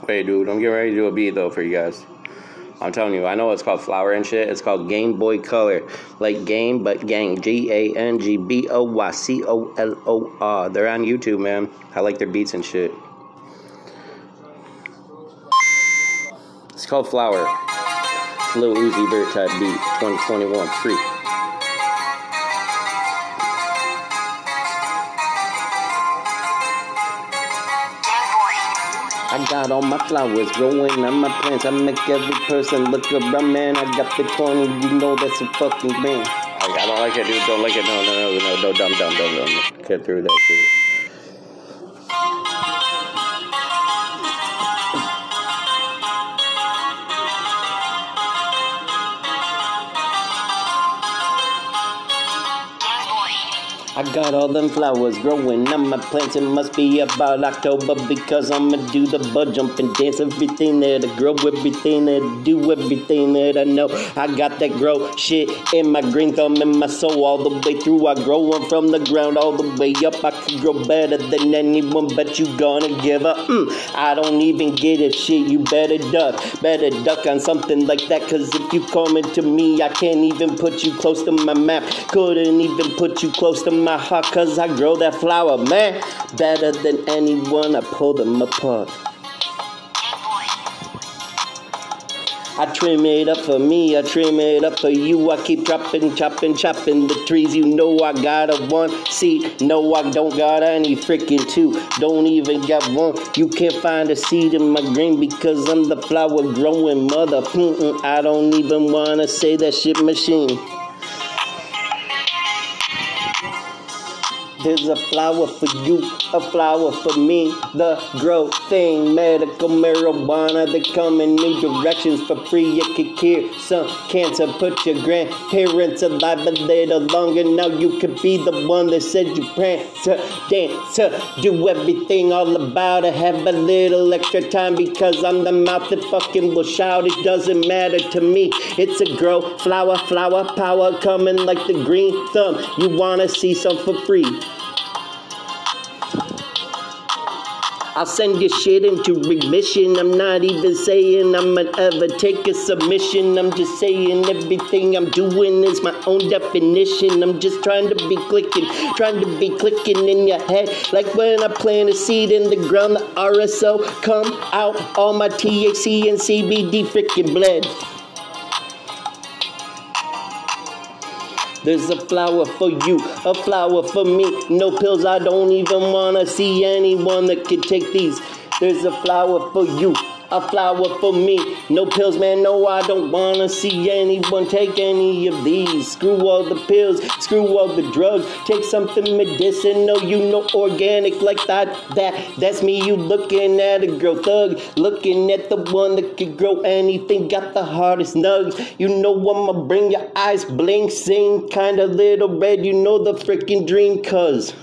Wait, dude, I'm getting ready to do a beat, though, for you guys. I'm telling you, I know it's called flower and shit. It's called Game Boy Color. Like game, but gang. GANGBOYCOLOR. They're on YouTube, man. I like their beats and shit. It's called Flower. It's a Lil Uzi Vert type beat. 2021. Free. I got all my flowers growing on my plants. I make every person look around, man. I got the 20, you know that's a fucking man. I don't like it, dude. Don't like it. No. Don't. Get through that shit. I got all them flowers growing on my plants. It must be about October because I'ma do the bud jump and dance. Everything that I grow, everything that I do, everything that I know. I got that grow shit in my green thumb in my soul all the way through. I grow them from the ground all the way up. I can grow better than anyone, but you gonna give up. I don't even get it, shit. You better duck on something like that. Cause if you coming to me, I can't even put you close to my map. Couldn't even put you close to my heart, cause I grow that flower, man. Better than anyone, I pull them apart. I trim it up for me, I trim it up for you. I keep chopping the trees. You know I got a one seed, no I don't got any freaking two. Don't even got one, you can't find a seed in my green because I'm the flower growing mother. I don't even wanna say that shit machine. There's a flower for you, a flower for me. The grow thing, medical marijuana. They come in new directions for free. You can cure some cancer. Put your grandparents alive a little longer. Now you could be the one that said you prance, dance, do everything all about it. Have a little extra time because I'm the mouth that fucking will shout. It doesn't matter to me. It's a grow flower power coming like the green thumb. You wanna see some for free? I'll send your shit into remission. I'm not even saying I'ma ever take a submission. I'm just saying everything I'm doing is my own definition. I'm just trying to be clicking in your head. Like when I plant a seed in the ground, the RSO come out. All my THC and CBD freaking bled. There's a flower for you, a flower for me. No pills, I don't even wanna see anyone that could take these. There's a flower for you, a flower for me. No pills, man, no, I don't wanna see anyone take any of these. Screw all the pills, screw all the drugs. Take something medicinal, you know, organic like that's me. You looking at a girl thug, looking at the one that could grow anything. Got the hardest nugs, you know I'ma bring your eyes blink, sing kinda little red. You know the freaking dream, cuz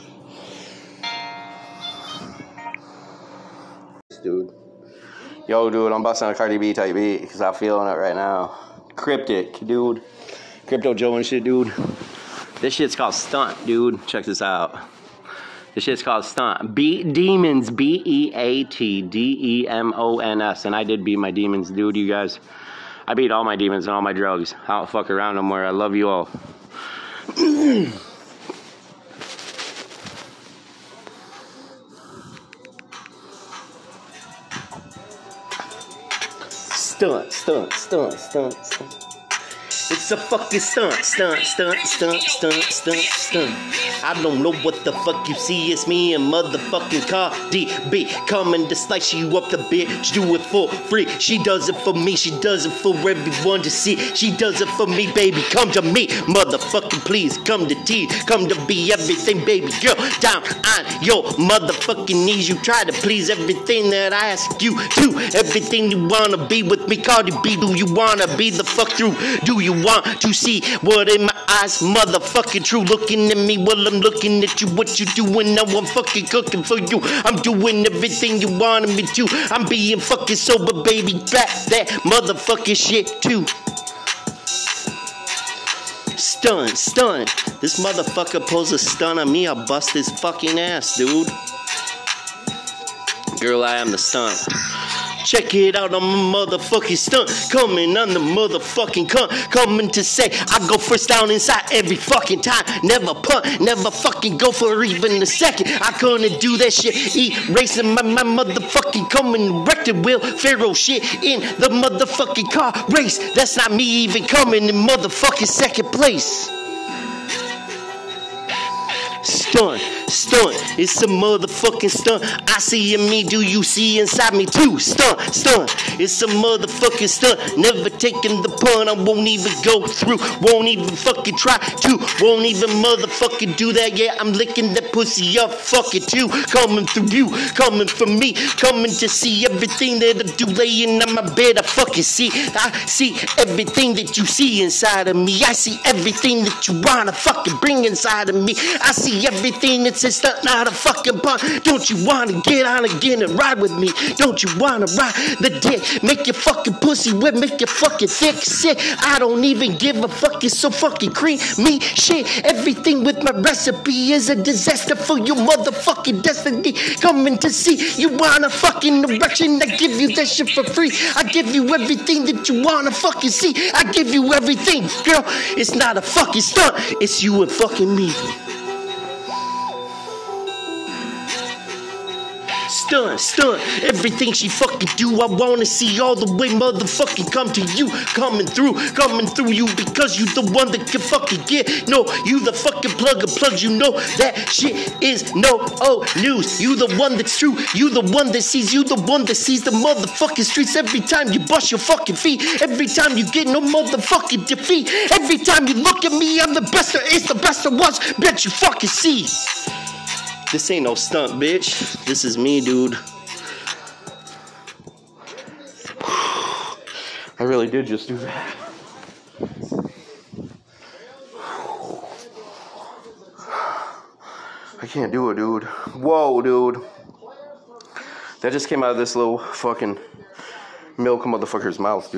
dude. Yo, dude, I'm busting a Cardi B type beat because I'm feeling it right now. Cryptic, dude. Crypto Joe and shit, dude. This shit's called Stunt, dude. Check this out. This shit's called Stunt. Beat Demons, BEATDEMONS. And I did beat my demons, dude, you guys. I beat all my demons and all my drugs. I don't fuck around no more. I love you all. Stunt. It's a fucking stunt. I don't know what the fuck you see. It's me and motherfucking Cardi B coming to slice you up the bitch. Do it for free. She does it for me. She does it for everyone to see. She does it for me, baby. Come to me, motherfucking please. Come to T. Come to be everything, baby girl. Down on your motherfucking knees. You try to please everything that I ask you to. Everything you wanna be with me, Cardi B. Do you wanna be the fuck through? Do you want to see what in my eyes motherfucking true? Looking at me while I'm looking at you. What you doing now? I'm fucking cooking for you. I'm doing everything you wanted me to. I'm being fucking sober, baby. Back that motherfucking shit too. Stun. This motherfucker pulls a stun on me, I'll bust his fucking ass, dude. Girl, I am the stunt. Check it out, I'm a motherfucking stunt. Coming on the motherfucking cunt. Coming to say I go first down inside every fucking time. Never punt, never fucking go for even a second. I couldn't do that shit. Erasing my motherfucking coming record wheel. Pharaoh shit in the motherfucking car race. That's not me even coming in motherfucking second place. Stunt, it's a motherfucking stunt. I see in me, do you see inside me too? Stunt, it's a motherfucking stunt. Never taking the pun, I won't even go through. Won't even fucking try to. Won't even motherfucking do that. Yeah, I'm licking that pussy up, fuck it too. Coming through you, coming from me. Coming to see everything that I do. Laying on my bed, I fucking see. I see everything that you see inside of me. I see everything that you wanna fucking bring inside of me. I see everything that says stunt, not a fucking pun. Don't you wanna get on again and ride with me? Don't you wanna ride the dick? Make your fucking pussy wet, make your fucking thick sick. I don't even give a fuck, it's so fucking creamy shit. Everything with my recipe is a disaster for your motherfucking destiny. Coming to see you want a fucking erection. I give you that shit for free. I give you everything that you wanna fucking see. I give you everything, girl. It's not a fucking stunt, it's you and fucking me. Stunt, everything she fucking do, I wanna see all the way motherfucking come to you, coming through you, because you the one that can fucking get, no, you the fucking plug of plugs, you know that shit is no news, you the one that's true, you the one that sees, you the one that sees the motherfucking streets, every time you bust your fucking feet, every time you get no motherfucking defeat, every time you look at me, I'm the best there is, the best there was, bet you fucking see. This ain't no stunt, bitch. This is me, dude. I really did just do that. I can't do it, dude. Whoa, dude. That just came out of this little fucking milk motherfucker's mouth, dude.